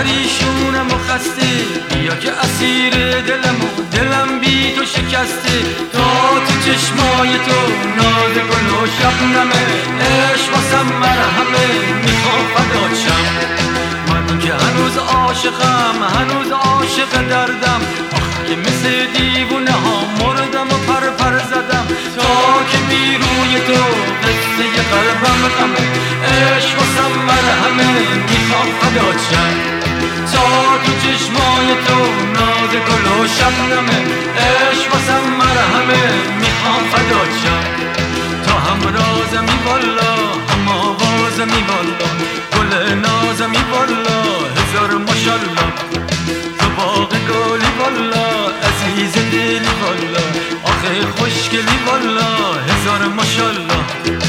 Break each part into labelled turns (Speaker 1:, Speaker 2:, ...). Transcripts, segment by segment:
Speaker 1: پریشونم و خسته، بیا که اسیر دلم بی تو شکسته. تا تو چشمای تو ناز گل و شبنمه، عشق واسم مرهمه میخوام فدات شم. من که هنوز عاشقم، هنوز عاشق دردم، آخ که مثل دیوونه ها مردم و پر زدم. تا که بی روی تو قصه قلبم غمه، عشق واسم مرهمه میخوام فدات شم. تا تو چشمای تو ناز گل و شبنمه، عشق واسم مرهمه میخوام فدات شم. تا هم رازمی والا، هم آوازمی والا، گل نازمی والا، هزار ماشالله. تو باغ گلی والا، عزیز دلی والا، آخه خوشگلی والا، هزار ماشالله.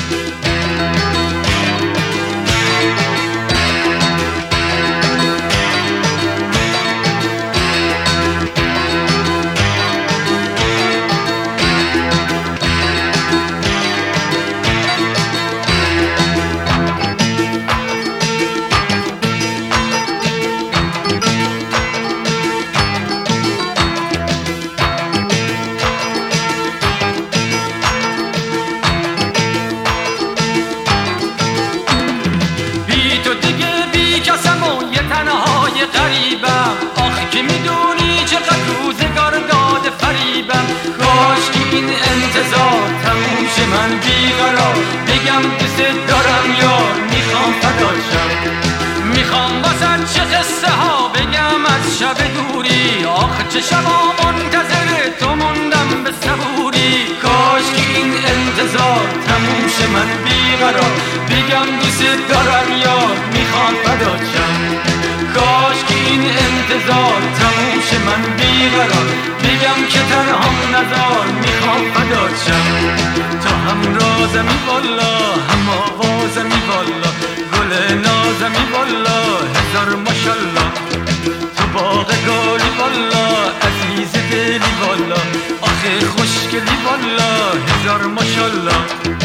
Speaker 1: تنهای غریبم، آخ که میدونی چقدر روزگار داده فریبم. کاش که این انتظار تموم شه، من بیقرار بگم دوست دارم یار، میخوام فدات شم. میخوام واسه چه قصه ها بگم از شب دوری، آخ چه شبا منتظر تو موندم به صبوری. کاش که این انتظار تموم شه، من بیقرار بگم دوست دارم یار، میخوام فدات شم. کاش که این انتظار تموم شه، من بیقرار بگم که تنهام نزار، میخوام فدات شم. تا هم رازمی والا، هم آوازمی والا، گل نازمی والا، هزار ماشالله. تو باغ گلی والا، عزیز دلی والا، آخه خوشگلی والا، هزار ماشالله.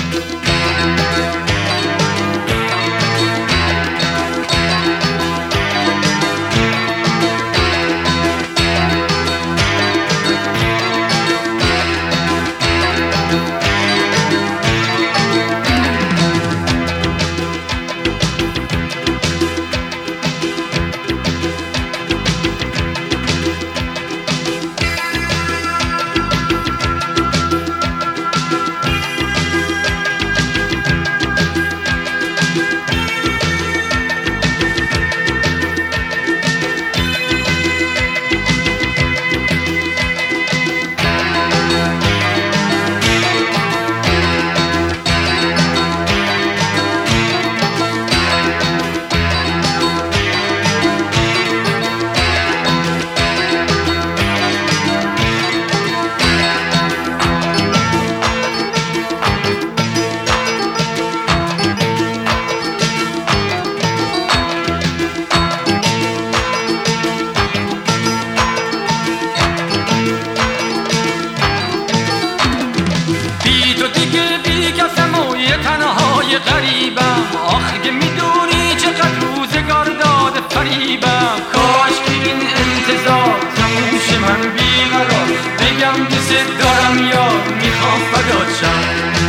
Speaker 1: تنهای غریبم، آخ که میدونی چقدر روزگار داده فریبم. کاش که این انتظار تموم شه، من بیقرار بگم دوست دارم یار، میخوام فدات شم.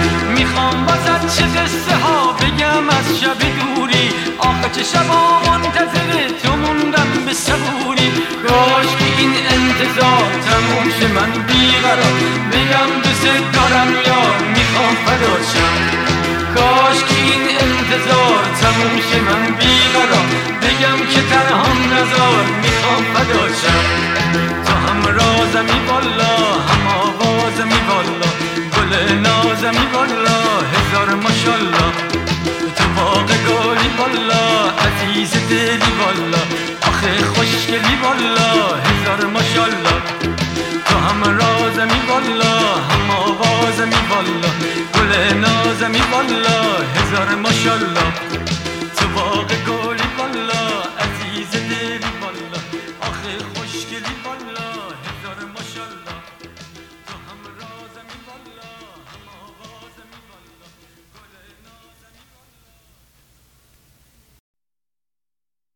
Speaker 1: میخوام واسه چه قصه ها بگم از شب دوری، آخ چه شبا منتظر تو موندم به صبوری. کاش که این انتظار تموم شه، من بیقرار بگم دوست دارم یار، میخوام فدات شم. کاش که این انتظار تموم شه، من بیقرار بگم که تنهام نزار، میخوام فدات شم. تو هم رازمی والا، هم آوازمی والا، گل نازمی والا، هزار ماشالله. تو باغ گلی والا، عزیز دلی والا، آخه خوشگلی والا، هزار ماشالله. تو هم رازمی والا، هم آوازمی والا، گل نازمی والا، هزار ماشالله. تو باغ گلی والا، عزیز دلی والا، آخه خوشگلی والا.